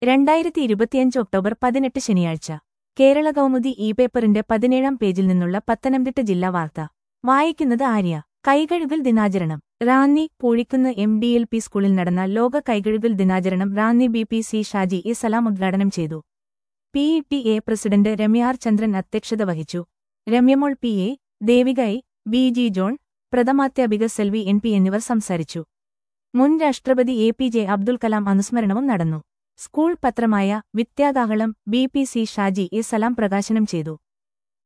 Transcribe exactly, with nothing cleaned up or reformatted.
രണ്ടായിരത്തി ഇരുപത്തിയഞ്ച് ഒക്ടോബർ പതിനെട്ട് ശനിയാഴ്ച കേരള കൗമുദി ഇ പേപ്പറിന്റെ പതിനേഴാം പേജിൽ നിന്നുള്ള പത്തനംതിട്ട ജില്ലാ വാർത്ത വായിക്കുന്നത് ആര്യ. കൈകഴുകൽ ദിനാചരണം Ranni Poozhikunnu M D L P സ്കൂളിൽ നടന്ന ലോക കൈകഴുകൽ ദിനാചരണം Ranni B P C Shaji E Salam ഉദ്ഘാടനം ചെയ്തു. P E T A president Ramya R Chandran അധ്യക്ഷത വഹിച്ചു. Ramyamol P A, Devika I, B G John, പ്രഥമാധ്യാപിക സെൽവി എൻ പി എന്നിവർ സംസാരിച്ചു. മുൻ രാഷ്ട്രപതി A P J Abdul Kalam അനുസ്മരണവും നടന്നു. സ്കൂൾ പത്രമായ Vidyakahalam B P C Shaji E Salam പ്രകാശനം ചെയ്തു.